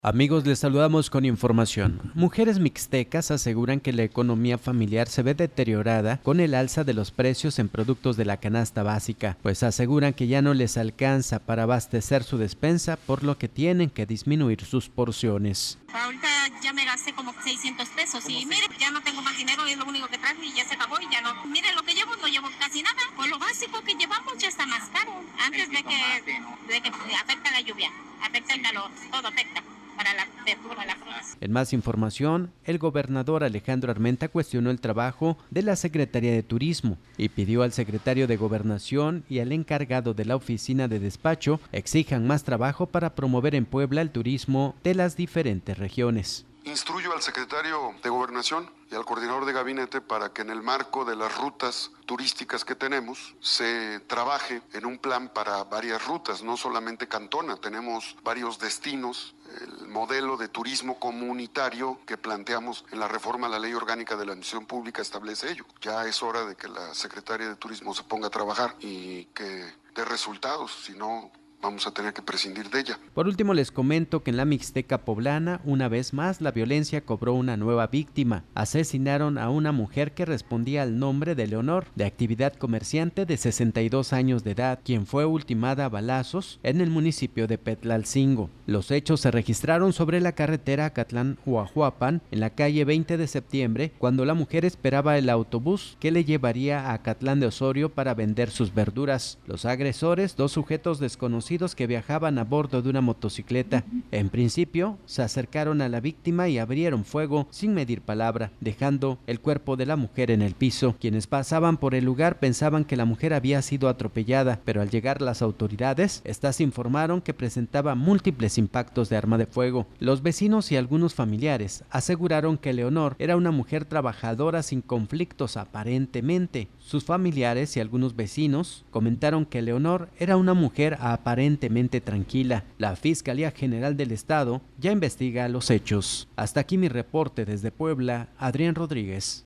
Amigos, les saludamos con información. Mujeres mixtecas aseguran que la economía familiar se ve deteriorada con el alza de los precios en productos de la canasta básica, pues aseguran que ya no les alcanza para abastecer su despensa, por lo que tienen que disminuir sus porciones. Ahorita ya me gasté como 600 pesos y mire, ya no tengo más dinero, es lo único que traje y ya se acabó y ya no. Mire, lo que llevo no llevo casi nada, pues lo básico que llevamos ya está más caro. Antes de que afecta la lluvia, afecta el calor, todo afecta. Para la verdura, la fruta. En más información, el gobernador Alejandro Armenta cuestionó el trabajo de la Secretaría de Turismo y pidió al secretario de Gobernación y al encargado de la oficina de despacho exijan más trabajo para promover en Puebla el turismo de las diferentes regiones. Instruyo al secretario de Gobernación y al coordinador de gabinete para que en el marco de las rutas turísticas que tenemos se trabaje en un plan para varias rutas, no solamente Cantona, tenemos varios destinos. El modelo de turismo comunitario que planteamos en la reforma a la Ley Orgánica de la Administración Pública establece ello. Ya es hora de que la Secretaría de Turismo se ponga a trabajar y que dé resultados, si no vamos a tener que prescindir de ella. Por último, les comento que en la Mixteca poblana, una vez más, la violencia cobró una nueva víctima. Asesinaron a una mujer que respondía al nombre de Leonor, de actividad comerciante de 62 años de edad, quien fue ultimada a balazos en el municipio de Petlalcingo. Los hechos se registraron sobre la carretera Acatlán-Huajuapan, en la calle 20 de septiembre, cuando la mujer esperaba el autobús que le llevaría a Acatlán de Osorio para vender sus verduras. Los agresores, dos sujetos desconocidos que viajaban a bordo de una motocicleta. En principio, se acercaron a la víctima y abrieron fuego sin medir palabra, dejando el cuerpo de la mujer en el piso. Quienes pasaban por el lugar pensaban que la mujer había sido atropellada, pero al llegar las autoridades, estas informaron que presentaba múltiples impactos de arma de fuego. Los vecinos y algunos familiares aseguraron que Leonor era una mujer trabajadora sin conflictos aparentemente. Sus familiares y algunos vecinos comentaron que Leonor era una mujer aparentemente tranquila. La Fiscalía General del Estado ya investiga los hechos. Hasta aquí mi reporte desde Puebla, Adrián Rodríguez.